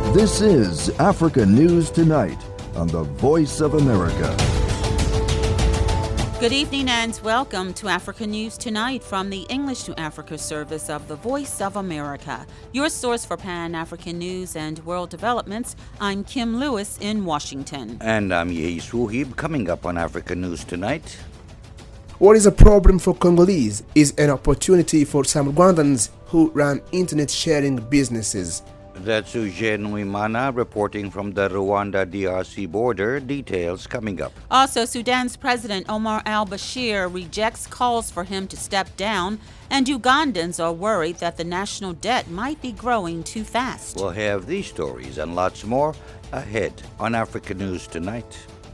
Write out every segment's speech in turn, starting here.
This is Africa News Tonight on the Voice of America. Good evening and welcome to Africa News Tonight from the English to Africa service of the Voice of America, your source for Pan-African news and world developments. I'm Kim Lewis in Washington. And I'm Yeis Wuhib. Coming up on Africa News Tonight. What is a problem for Congolese is an opportunity for some Rwandans who run internet sharing businesses. That's Eugene Wimana reporting from the Rwanda-DRC border. Details coming up. Also, Sudan's President Omar al-Bashir rejects calls for him to step down, and Ugandans are worried that the national debt might be growing too fast. We'll have these stories and lots more ahead on Africa News Tonight.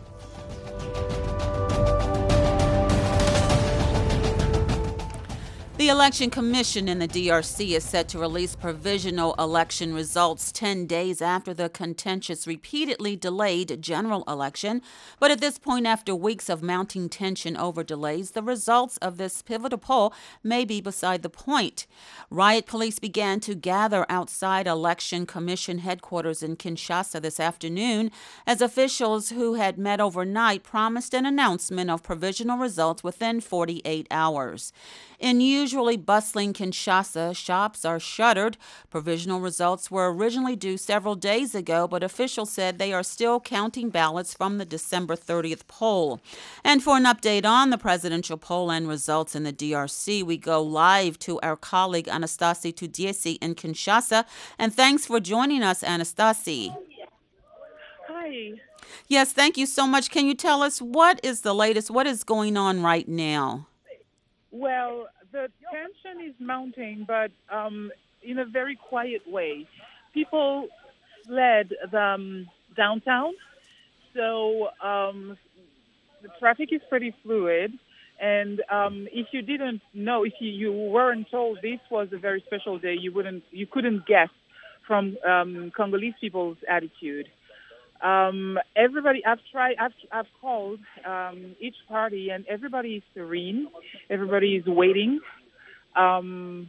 The Election Commission in the DRC is set to release provisional election results 10 days after the contentious, repeatedly delayed general election. But at this point, after weeks of mounting tension over delays, the results of this pivotal poll may be beside the point. Riot police began to gather outside Election Commission headquarters in Kinshasa this afternoon as officials who had met overnight promised an announcement of provisional results within 48 hours. In usually bustling Kinshasa, shops are shuttered. Provisional results were originally due several days ago, but officials said they are still counting ballots from the December 30th poll. And for an update on the presidential poll and results in the DRC, we go live to our colleague Anastasi Tudiesi in Kinshasa. And thanks for joining us, Anastasi. Hi. Yes, thank you so much. Can you tell us what is the latest? What is going on right now? Well, the tension is mounting, but in a very quiet way. People fled the downtown, so the traffic is pretty fluid. And if you didn't know, if you weren't told this was a very special day, you couldn't guess from Congolese people's attitude. Everybody, I've called each party, and everybody is serene. Everybody is waiting, and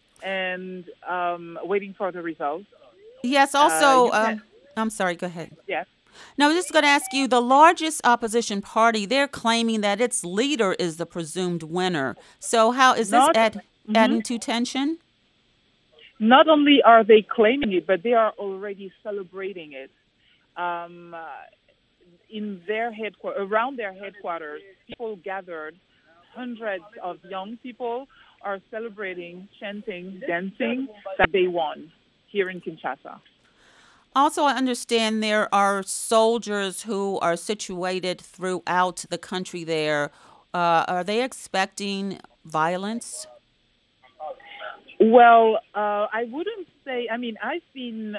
waiting for the results. Yes. Also, I'm sorry. Go ahead. Yes. Now, I'm just going to ask you: the largest opposition party, they're claiming that its leader is the presumed winner. So, how is this adding to tension? Not only are they claiming it, but they are already celebrating it. In their around their headquarters, people gathered. Hundreds of young people are celebrating, chanting, dancing that they won here in Kinshasa. Also, I understand there are soldiers who are situated throughout the country there. Are they expecting violence? Well, I wouldn't say. I mean, I've been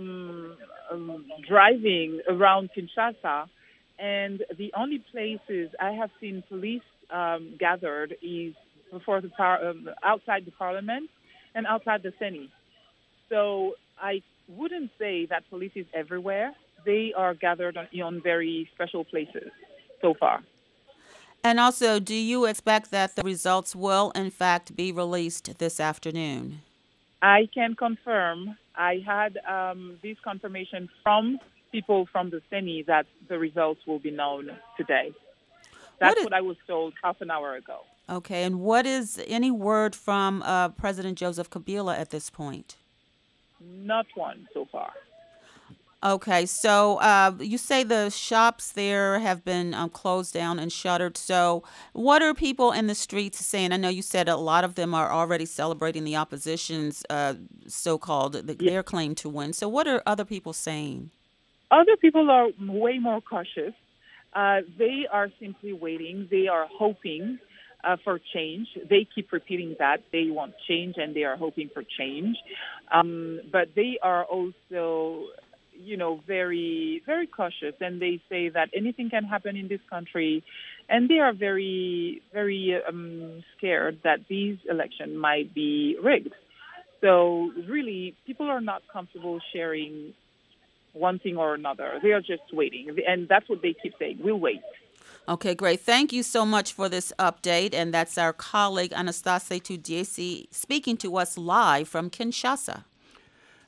driving around Kinshasa, and the only places I have seen police gathered is before outside the parliament and outside the Senate. So I wouldn't say that police is everywhere. They are gathered on very special places so far. And also, do you expect that the results will, in fact, be released this afternoon? I can confirm. I had this confirmation from people from the Senate that the results will be known today. That's what I was told half an hour ago. Okay, and what is any word from President Joseph Kabila at this point? Not one so far. Okay, so you say the shops there have been closed down and shuttered. So what are people in the streets saying? I know you said a lot of them are already celebrating the opposition's so-called, their claim to win. So what are other people saying? Other people are way more cautious. They are simply waiting. They are hoping for change. They keep repeating that. They want change and they are hoping for change. But they are also very, very cautious, and they say that anything can happen in this country, and they are very, very scared that these elections might be rigged. So really, people are not comfortable sharing one thing or another. They are just waiting, and that's what they keep saying. We'll wait. Okay, great. Thank you so much for this update, and that's our colleague Anastasi Tudiesi speaking to us live from Kinshasa.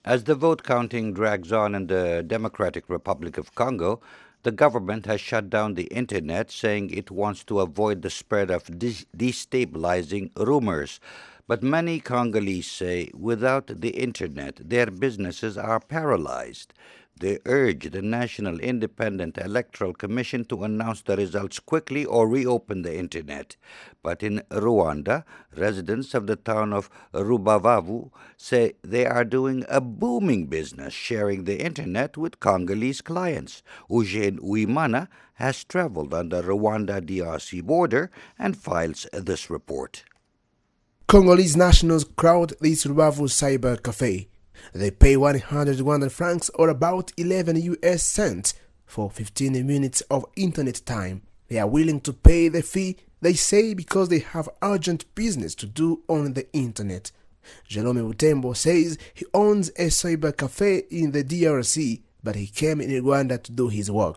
As the vote counting drags on in the Democratic Republic of Congo, the government has shut down the internet, saying it wants to avoid the spread of destabilizing rumors. But many Congolese say without the internet, their businesses are paralyzed. They urge the National Independent Electoral Commission to announce the results quickly or reopen the internet. But in Rwanda, residents of the town of Rubavu say they are doing a booming business sharing the internet with Congolese clients. Eugene Uimana has traveled on the Rwanda-DRC border and files this report. Congolese nationals crowd this Rubavu cyber cafe. They pay 100 Rwandan francs or about 11 US cents for 15 minutes of internet time. They are willing to pay the fee, they say, because they have urgent business to do on the internet. Jerome Butembo says he owns a cyber cafe in the DRC, but he came in Rwanda to do his work.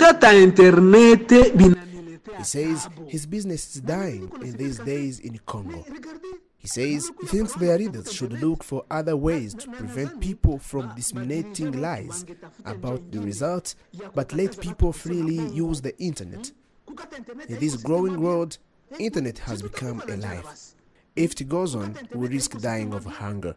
He says his business is dying in these days in Congo. He says he thinks their leaders should look for other ways to prevent people from disseminating lies about the results, but let people freely use the internet. In this growing world, internet has become a life. If it goes on, we risk dying of hunger.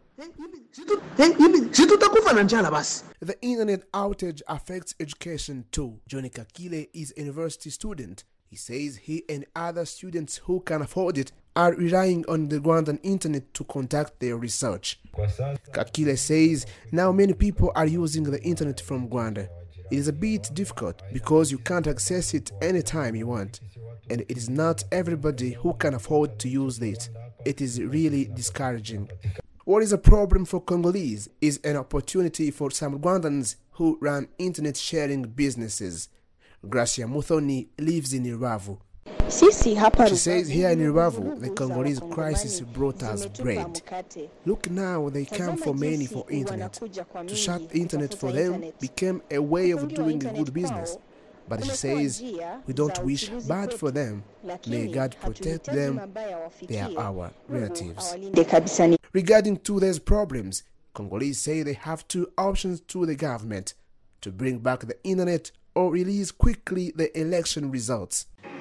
The internet outage affects education too. Johnny Kakile is a university student. He says he and other students who can afford it are relying on the Rwandan internet to conduct their research. Kakile says now many people are using the internet from Rwanda. It is a bit difficult because you can't access it anytime you want, and it is not everybody who can afford to use it. It is really discouraging. What is a problem for Congolese is an opportunity for some Rwandans who run internet sharing businesses. Gracia Muthoni lives in Rubavu. She says here in Rubavu, the Congolese crisis brought us bread. Look now, they come for many for internet. To shut the internet for them became a way of doing a good business. But she says, we don't wish bad for them. May God protect them. They are our relatives. Regarding today's problems, Congolese say they have two options to the government: to bring back the internet or release quickly the election results.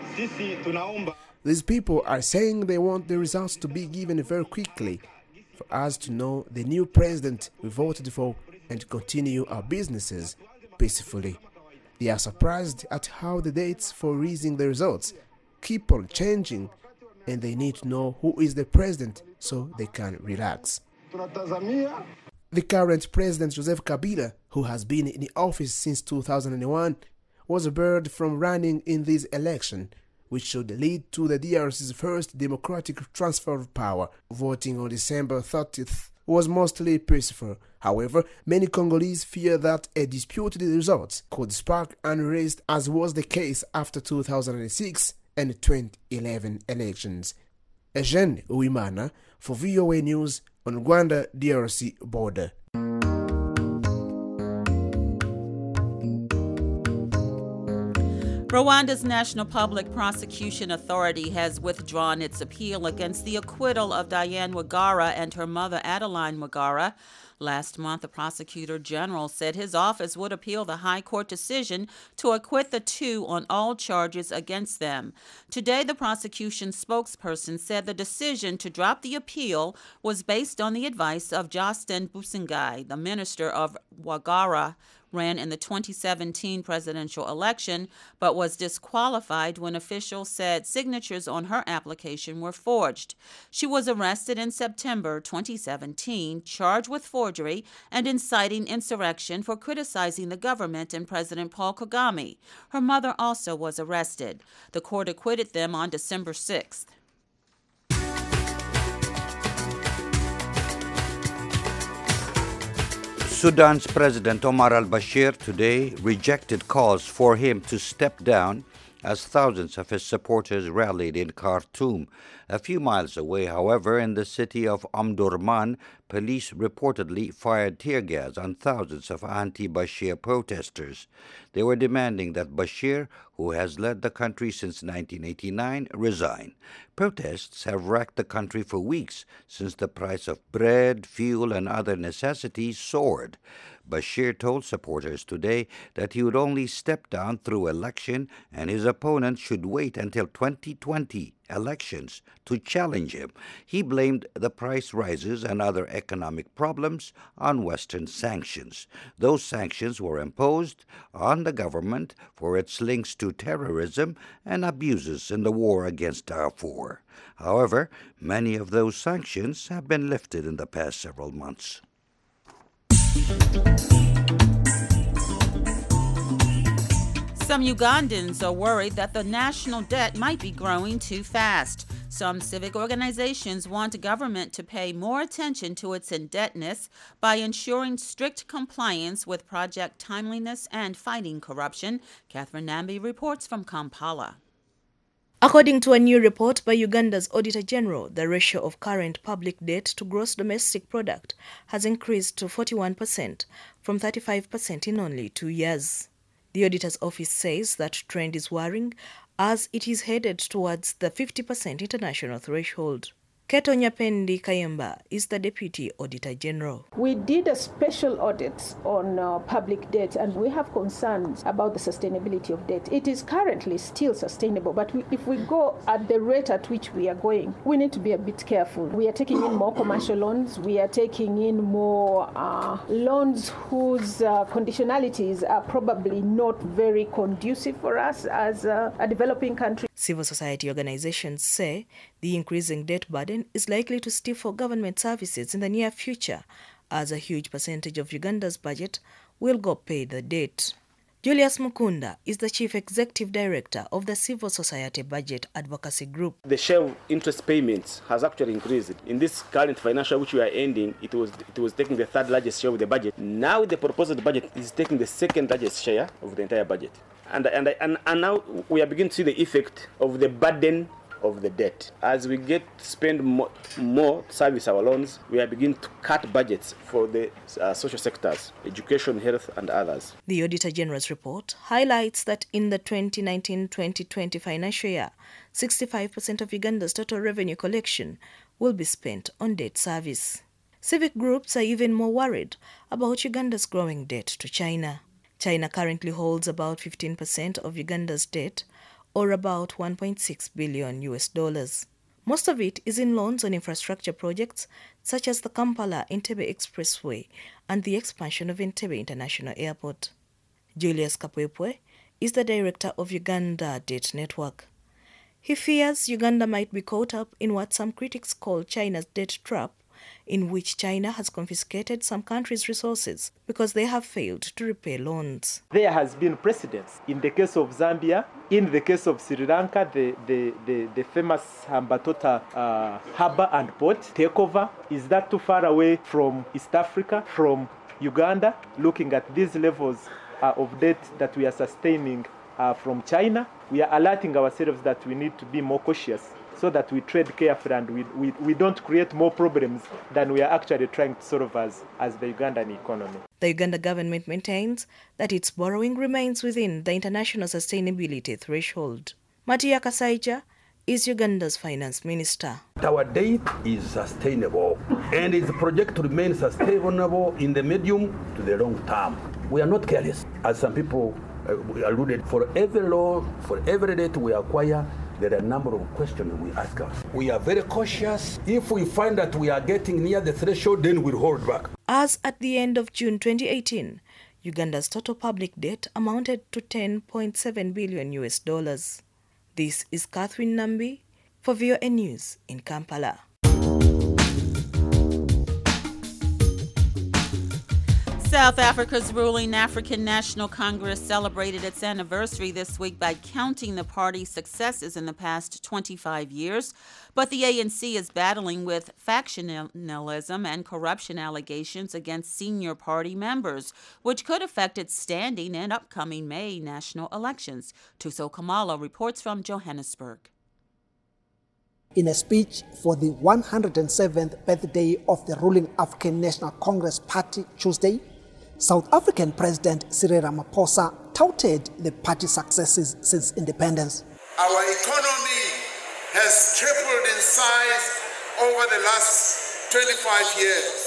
These people are saying they want the results to be given very quickly for us to know the new president we voted for and continue our businesses peacefully. They are surprised at how the dates for releasing the results keep on changing, and they need to know who is the president so they can relax. The current president, Joseph Kabila, who has been in office since 2001, was barred from running in this election, which should lead to the DRC's first democratic transfer of power. Voting on December 30th was mostly peaceful. However, many Congolese fear that a disputed result could spark unrest, as was the case after 2006 and 2011 elections. Eugene Uimana for VOA News on Rwanda-DRC border. Rwanda's National Public Prosecution Authority has withdrawn its appeal against the acquittal of Diane Wagara and her mother Adeline Wagara. Last month, the prosecutor general said his office would appeal the high court decision to acquit the two on all charges against them. Today, the prosecution spokesperson said the decision to drop the appeal was based on the advice of Justin Busingai, the minister of Wagara, ran in the 2017 presidential election, but was disqualified when officials said signatures on her application were forged. She was arrested in September 2017, charged with forgery and inciting insurrection for criticizing the government and President Paul Kagame. Her mother also was arrested. The court acquitted them on December 6th. Sudan's President Omar al-Bashir today rejected calls for him to step down as thousands of his supporters rallied in Khartoum. A few miles away, however, in the city of Omdurman, police reportedly fired tear gas on thousands of anti-Bashir protesters. They were demanding that Bashir, who has led the country since 1989, resign. Protests have racked the country for weeks since the price of bread, fuel, and other necessities soared. Bashir told supporters today that he would only step down through election and his opponents should wait until 2020 elections to challenge him. He blamed the price rises and other economic problems on Western sanctions. Those sanctions were imposed on the government for its links to terrorism and abuses in the war against Darfur. However, many of those sanctions have been lifted in the past several months. Some Ugandans are worried that the national debt might be growing too fast. Some civic organizations want government to pay more attention to its indebtedness by ensuring strict compliance with project timeliness and fighting corruption. Catherine Nambi reports from Kampala. According to a new report by Uganda's Auditor General, the ratio of current public debt to gross domestic product has increased to 41% from 35% in only 2 years. The auditor's office says that trend is worrying as it is headed towards the 50% international threshold. Keto Nyapendi Kayemba is the Deputy Auditor General. We did a special audit on public debt and we have concerns about the sustainability of debt. It is currently still sustainable, but if we go at the rate at which we are going, we need to be a bit careful. We are taking in more commercial loans. We are taking in more loans whose conditionalities are probably not very conducive for us as a developing country. Civil society organizations say the increasing debt burden is likely to stifle government services in the near future, as a huge percentage of Uganda's budget will go pay the debt. Julius Mukunda is the Chief Executive Director of the Civil Society Budget Advocacy Group. The share of interest payments has actually increased. In this current financial which we are ending, it was taking the third largest share of the budget. Now the proposed budget is taking the second largest share of the entire budget. And now we are beginning to see the effect of the burden of the debt. As we get to spend more to service our loans, we are beginning to cut budgets for the social sectors, education, health, and others. The Auditor General's report highlights that in the 2019-2020 financial year, 65% of Uganda's total revenue collection will be spent on debt service. Civic groups are even more worried about Uganda's growing debt to China. China currently holds about 15% of Uganda's debt, or about $1.6 billion. Most of it is in loans on infrastructure projects such as the Kampala-Entebbe Expressway and the expansion of Entebbe International Airport. Julius Kapwepwe is the director of Uganda Debt Network. He fears Uganda might be caught up in what some critics call China's debt trap, in which China has confiscated some countries' resources because they have failed to repay loans. There has been precedence in the case of Zambia, in the case of Sri Lanka, the famous Hambantota harbour and port takeover. Is that too far away from East Africa, from Uganda, looking at these levels of debt that we are sustaining from China? We are alerting ourselves that we need to be more cautious so that we trade carefully and we don't create more problems than we are actually trying to solve as the Ugandan economy. The Uganda government maintains that its borrowing remains within the international sustainability threshold. Matia Kasaija is Uganda's finance minister. Our debt is sustainable and is projected to remain sustainable in the medium to the long term. We are not careless, as some people alluded. For every loan, for every debt we acquire, there are a number of questions we ask us. We are very cautious. If we find that we are getting near the threshold, then we'll hold back. As at the end of June 2018, Uganda's total public debt amounted to $10.7 billion. This is Catherine Nambi for VOA News in Kampala. South Africa's ruling African National Congress celebrated its anniversary this week by counting the party's successes in the past 25 years. But the ANC is battling with factionalism and corruption allegations against senior party members, which could affect its standing in upcoming May national elections. Tuso Kamala reports from Johannesburg. In a speech for the 107th birthday of the ruling African National Congress Party Tuesday, South African President Cyril Ramaphosa touted the party's successes since independence. Our economy has tripled in size over the last 25 years.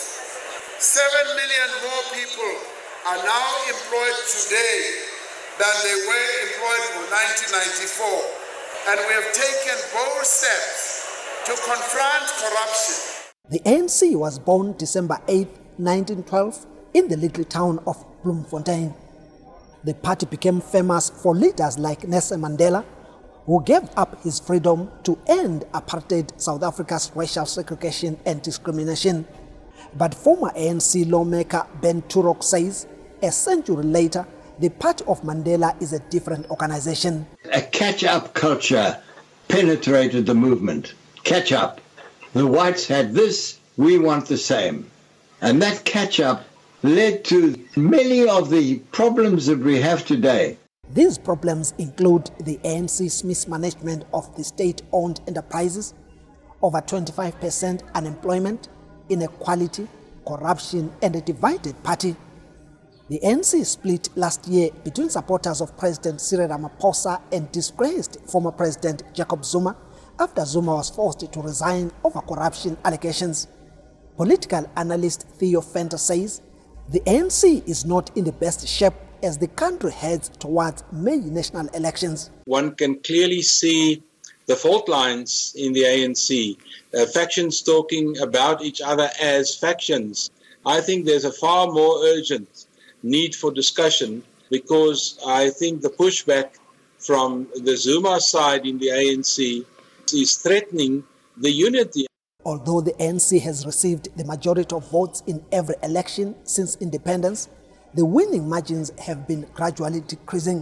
7 million more people are now employed today than they were employed in 1994. And we have taken bold steps to confront corruption. The ANC was born December 8, 1912, in the little town of Bloemfontein. The party became famous for leaders like Nelson Mandela, who gave up his freedom to end apartheid South Africa's racial segregation and discrimination. But former ANC lawmaker Ben Turok says, a century later, the party of Mandela is a different organization. A catch-up culture penetrated the movement. Catch up. The whites had this, we want the same. And that catch-up led to many of the problems that we have today. These problems include the ANC's mismanagement of the state-owned enterprises, over 25% unemployment, inequality, corruption, and a divided party. The ANC split last year between supporters of President Cyril Ramaphosa and disgraced former President Jacob Zuma after Zuma was forced to resign over corruption allegations. Political analyst Theo Venter says the ANC is not in the best shape as the country heads towards May national elections. One can clearly see the fault lines in the ANC, factions talking about each other as factions. I think there's a far more urgent need for discussion because I think the pushback from the Zuma side in the ANC is threatening the unity. Although the ANC has received the majority of votes in every election since independence, the winning margins have been gradually decreasing.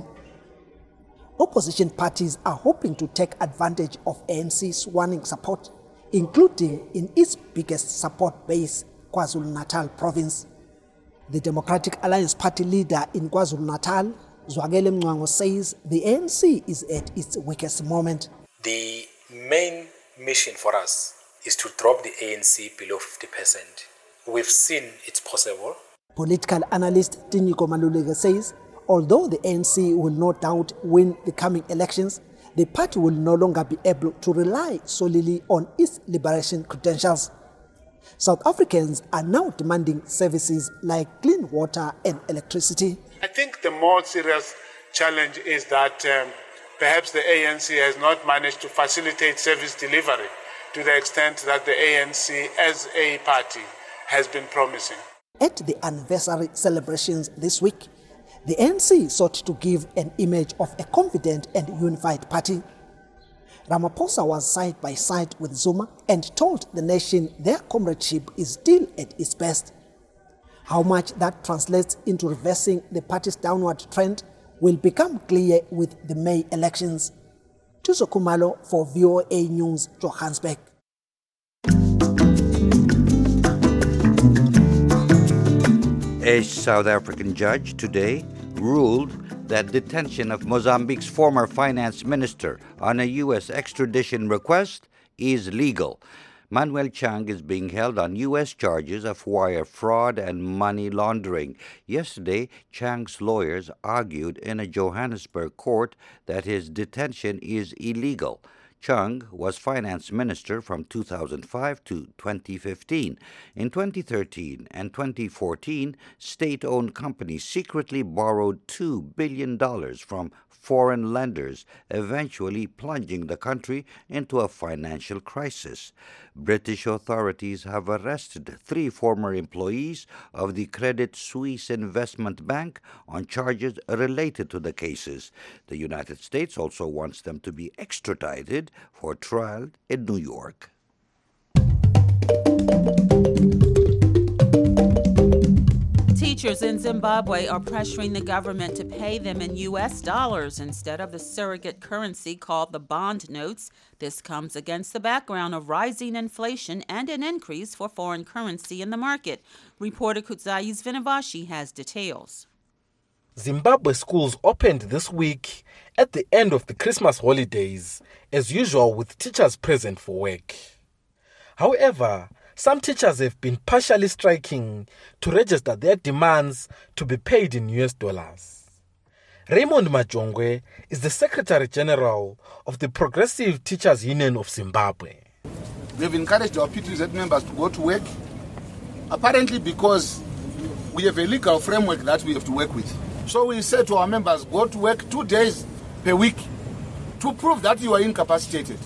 Opposition parties are hoping to take advantage of ANC's waning support, including in its biggest support base, KwaZulu-Natal province. The Democratic Alliance Party leader in KwaZulu-Natal, Zwagele Mngcwango, says the ANC is at its weakest moment. The main mission for us is to drop the ANC below 50%. We've seen it's possible. Political analyst Tinyiko Maluleke says, although the ANC will no doubt win the coming elections, the party will no longer be able to rely solely on its liberation credentials. South Africans are now demanding services like clean water and electricity. I think the more serious challenge is that perhaps the ANC has not managed to facilitate service delivery to the extent that the ANC as a party has been promising. At the anniversary celebrations this week, the ANC sought to give an image of a confident and unified party. Ramaphosa was side by side with Zuma and told the nation their comradeship is still at its best. How much that translates into reversing the party's downward trend will become clear with the May elections. Tuso Kumalo for VOA News, Johannesburg. A South African judge today ruled that detention of Mozambique's former finance minister on a U.S. extradition request is legal. Manuel Chang is being held on U.S. charges of wire fraud and money laundering. Yesterday, Chang's lawyers argued in a Johannesburg court that his detention is illegal. Chang was finance minister from 2005 to 2015. In 2013 and 2014, state-owned companies secretly borrowed $2 billion from foreign lenders, eventually plunging the country into a financial crisis. British authorities have arrested 3 former employees of the Credit Suisse Investment Bank on charges related to the cases. The United States also wants them to be extradited for trial in New York. Teachers in Zimbabwe are pressuring the government to pay them in U.S. dollars instead of the surrogate currency called the bond notes. This comes against the background of rising inflation and an increase for foreign currency in the market. Reporter Kudzais Vinavashi has details. Zimbabwe schools opened this week at the end of the Christmas holidays, as usual with teachers present for work. However, some teachers have been partially striking to register their demands to be paid in US dollars. Raymond Majongwe is the Secretary General of the Progressive Teachers Union of Zimbabwe. We've encouraged our PTZ members to go to work, apparently because we have a legal framework that we have to work with. So we said to our members, go to work 2 days per week to prove that you are incapacitated.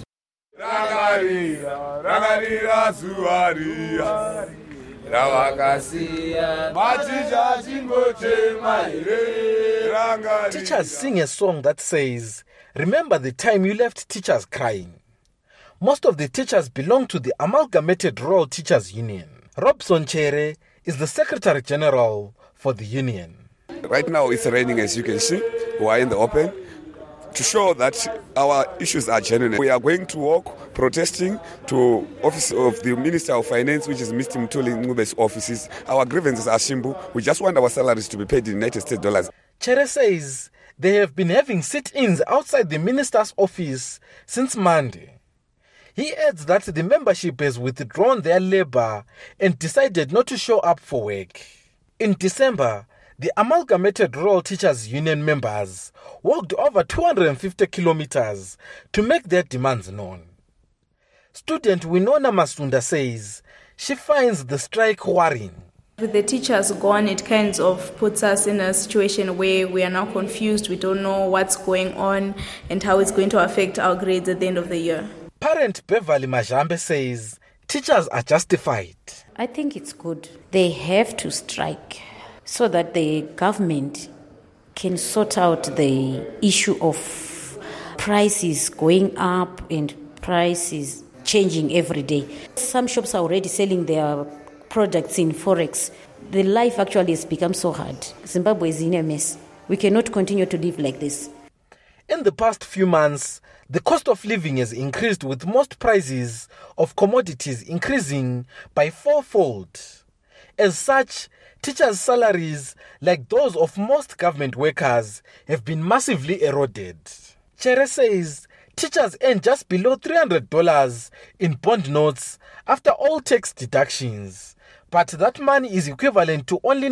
Teachers sing a song that says, "Remember the time you left teachers crying." Most of the teachers belong to the Amalgamated Rural Teachers Union. Robson Chere is the Secretary General for the union. Right now it's raining, as you can see. We are in the open to show that our issues are genuine. We are going to walk protesting to office of the Minister of Finance, which is Mr. Mtuli Ngube's offices. Our grievances are simple. We just want our salaries to be paid in United States dollars. Chere says they have been having sit-ins outside the minister's office since Monday. He adds that the membership has withdrawn their labor and decided not to show up for work. In December, the Amalgamated Rural Teachers Union members walked over 250 kilometers to make their demands known. Student Winona Masunda says she finds the strike worrying. With the teachers gone, it kind of puts us in a situation where we are now confused. We don't know what's going on and how it's going to affect our grades at the end of the year. Parent Beverly Majambe says teachers are justified. I think it's good. They have to strike so that the government can sort out the issue of prices going up and prices changing every day. Some shops are already selling their products in Forex. The life actually has become so hard. Zimbabwe is in a mess. We cannot continue to live like this. In the past few months, the cost of living has increased, with most prices of commodities increasing by fourfold. As such, teachers' salaries, like those of most government workers, have been massively eroded. Chere says teachers earn just below $300 in bond notes after all tax deductions, but that money is equivalent to only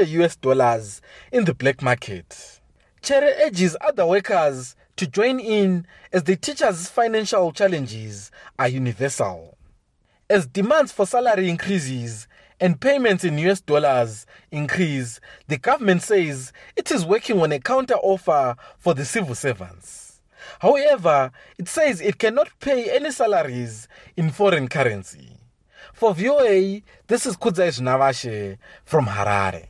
$90 in the black market. Chere urges other workers to join in, as the teachers' financial challenges are universal. As demands for salary increases and payments in US dollars increase, the government says it is working on a counter-offer for the civil servants. However, it says it cannot pay any salaries in foreign currency. For VOA, this is Kudzai Navashe from Harare.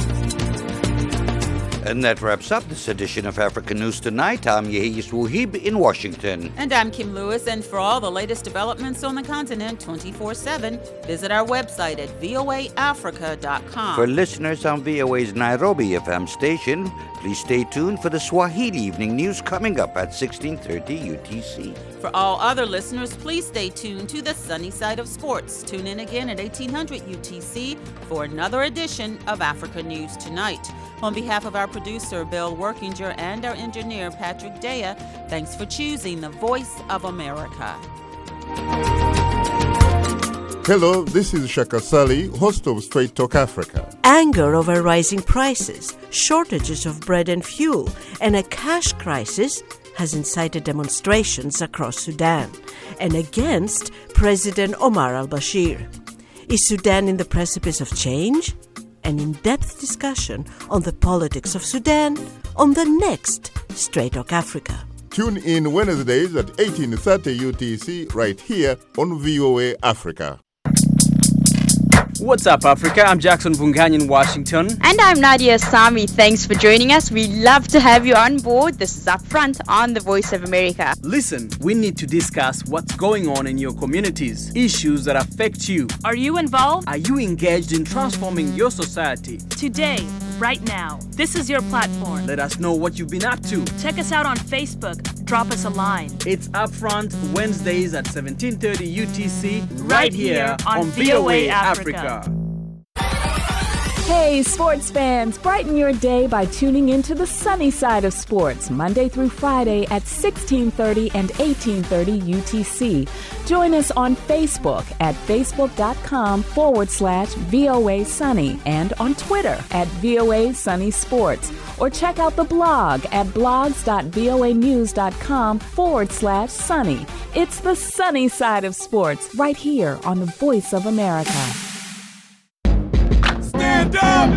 And that wraps up this edition of Africa News Tonight. I'm Yehis Wuhib in Washington. And I'm Kim Lewis. And for all the latest developments on the continent 24/7, visit our website at voaafrica.com. For listeners on VOA's Nairobi FM station, please stay tuned for the Swahili Evening News coming up at 16:30 UTC. For all other listeners, please stay tuned to the sunny side of sports. Tune in again at 1800 UTC for another edition of Africa News Tonight. On behalf of our producer, Bill Workinger, and our engineer, Patrick Dea, thanks for choosing the Voice of America. Hello, this is Shaka Sali, host of Straight Talk Africa. Anger over rising prices, shortages of bread and fuel, and a cash crisis has incited demonstrations across Sudan and against President Omar al-Bashir. Is Sudan in the precipice of change? An in-depth discussion on the politics of Sudan on the next Straight Talk Africa. Tune in Wednesdays at 18:30 UTC right here on VOA Africa. What's up, Africa? I'm Jackson Vunganyi in Washington. And I'm Nadia Sami. Thanks for joining us. We love to have you on board. This is Upfront on the Voice of America. Listen, we need to discuss what's going on in your communities, issues that affect you. Are you involved? Are you engaged in transforming your society? Today, right now, this is your platform. Let us know what you've been up to. Check us out on Facebook. Drop us a line. It's Upfront Wednesdays at 17:30 UTC right here on VOA Africa. Hey, sports fans, brighten your day by tuning into the sunny side of sports, Monday through Friday at 1630 and 1830 UTC. Join us on Facebook at facebook.com/VOA Sunny and on Twitter at VOA Sunny Sports. Or check out the blog at blogs.voanews.com/sunny. It's the sunny side of sports right here on the Voice of America. Stand up!